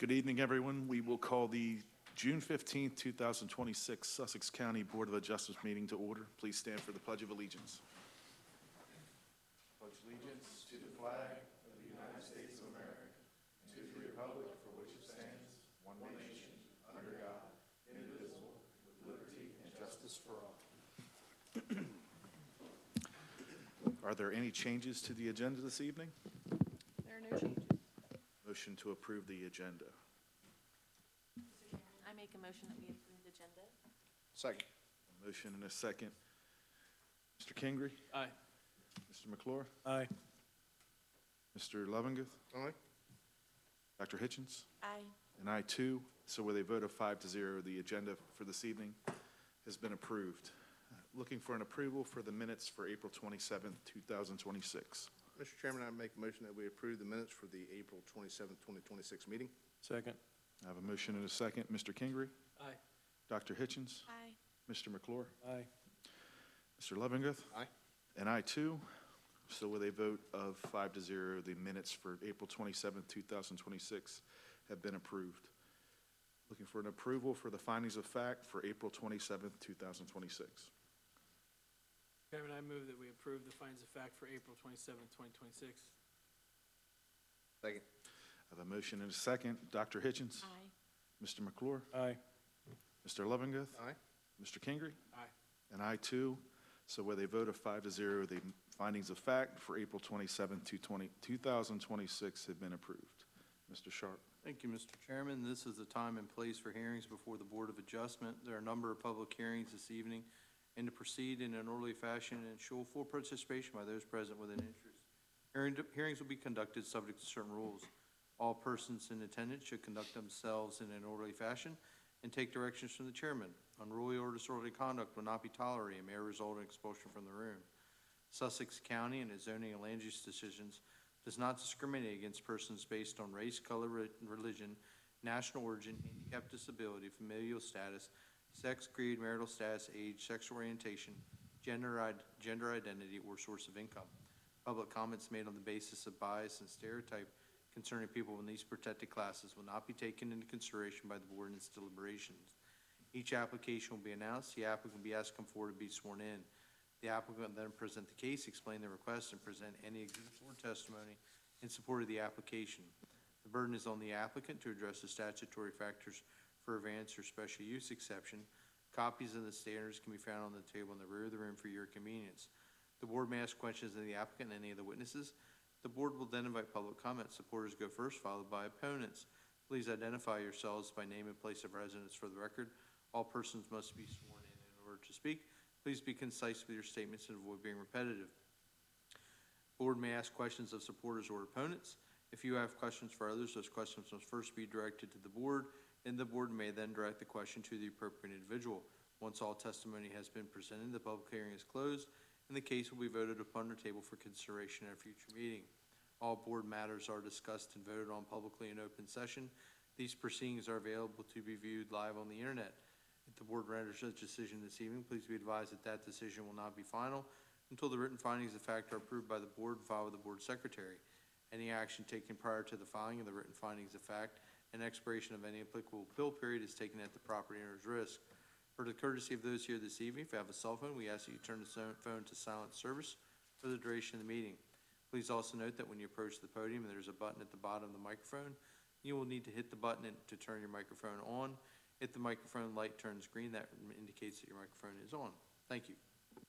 Good evening, everyone. We will call the June 15th, 2026 Sussex County Board of Adjustment meeting to order. Please stand for the Pledge of Allegiance. Pledge allegiance to the flag of the United States of America, and to the republic for which it stands, one nation, under God, indivisible, with liberty and justice for all. Are there any changes to the agenda this evening? There are no changes. Motion to approve the agenda. I make a motion that we approve the agenda. Second. A motion and a second. Mr. Kingery? Aye. Mr. McClure? Aye. Mr. Lovingeth? Aye. Dr. Hitchens? Aye. And I too. So with a vote of 5-0, the agenda for this evening has been approved. Looking for an approval for the minutes for April 27th, 2026. Mr. Chairman, I make a motion that we approve the minutes for the April 27th, 2026 meeting. Second. I have a motion and a second. Mr. Kingery? Aye. Dr. Hitchens? Aye. Mr. McClure? Aye. Mr. Lovingeth? Aye. And I too. So with a vote of 5-0, the minutes for April 27th, 2026 have been approved. Looking for an approval for the findings of fact for April 27th, 2026. Chairman, I move that we approve the findings of fact for April 27th, 2026. Second. I have a motion and a second. Dr. Hitchens? Aye. Mr. McClure? Aye. Mr. Lovingeth? Aye. Mr. Kingery? Aye. And I too. So with a vote of 5-0, the findings of fact for April 27th, 2026 have been approved. Mr. Sharp? Thank you, Mr. Chairman. This is the time and place for hearings before the Board of Adjustment. There are a number of public hearings this evening, and to proceed in an orderly fashion and ensure full participation by those present with an interest. Hearings will be conducted subject to certain rules. All persons in attendance should conduct themselves in an orderly fashion and take directions from the chairman. Unruly or disorderly conduct will not be tolerated and may result in expulsion from the room. Sussex County and its zoning and land use decisions does not discriminate against persons based on race, color, religion, national origin, handicap, disability, familial status, sex, creed, marital status, age, sexual orientation, gender identity, or source of income. Public comments made on the basis of bias and stereotype concerning people in these protected classes will not be taken into consideration by the board in its deliberations. Each application will be announced. The applicant will be asked to come forward to be sworn in. The applicant will then present the case, explain the request, and present any exhibits or testimony in support of the application. The burden is on the applicant to address the statutory factors for a variance or special use exception. Copies of the standards can be found on the table in the rear of the room for your convenience. The board may ask questions of the applicant and any of the witnesses. The board will then invite public comment. Supporters go first, followed by opponents. Please identify yourselves by name and place of residence for the record. All persons must be sworn in order to speak. Please be concise with your statements and avoid being repetitive. Board may ask questions of supporters or opponents. If you have questions for others, those questions must first be directed to the board, and the board may then direct the question to the appropriate individual. Once all testimony has been presented, the public hearing is closed, and the case will be voted upon the table for consideration at a future meeting. All board matters are discussed and voted on publicly in open session. These proceedings are available to be viewed live on the internet. If the board renders a decision this evening, please be advised that that decision will not be final until the written findings of fact are approved by the board and filed with the board secretary. Any action taken prior to the filing of the written findings of fact and expiration of any applicable appeal period is taken at the property owner's risk. For the courtesy of those here this evening, if you have a cell phone, we ask that you turn the phone to silent service for the duration of the meeting. Please also note that when you approach the podium, there's a button at the bottom of the microphone. You will need to hit the button to turn your microphone on. If the microphone light turns green, that indicates that your microphone is on. Thank you.